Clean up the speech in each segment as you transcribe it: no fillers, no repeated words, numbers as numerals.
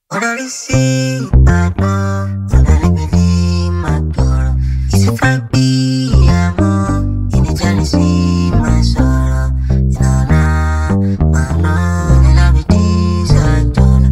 Already see bad man, already believe my door. It's a fight be a mom, in the jealousy, my sorrow. You know, nah, my no, and I be these I told.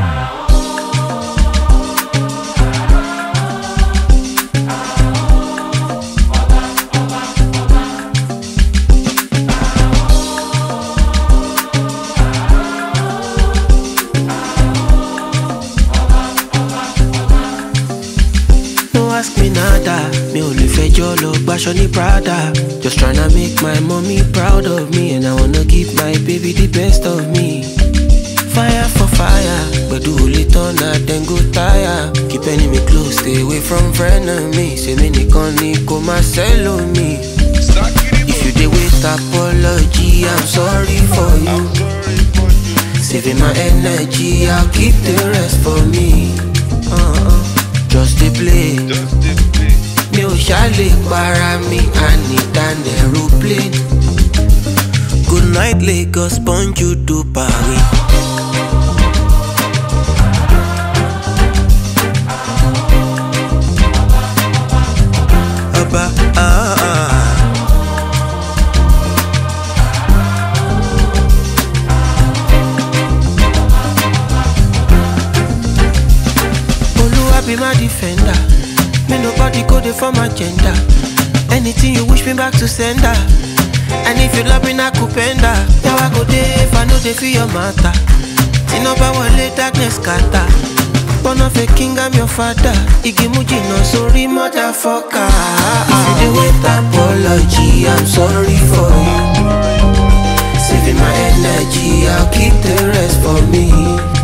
Ask me nada, mi ò lè fẹjọ́ lọ gbàṣọ ní Prada. Just tryna make my mommy proud of me, and I wanna give my baby the best of me. Fire for fire, gbẹ̀du ò lè turn out then go tire. Keep enemy close, stay away from frenemies. Ṣèmi nìkan ni kò máa sell on me. If you dey wait apology, I'm sorry for you. Saving my energy, I'll keep the rest for me. Just dey play. Mi ò ṣàlè para mi, I need an aeroplane. Good night Lagos, bonjour to Paris. Abba, Oluwa be my defender. Me nobody go there for my agenda. Anything you wish me back to sender. And if you love me na kupenda. Now I go there if I know they feel your matter. See no power let darkness scatter. Born of a king, I'm your father. Igimuji no sorry motherfucker. If you dey wait apology, I'm sorry for you. Saving my energy, I'll keep the rest for me.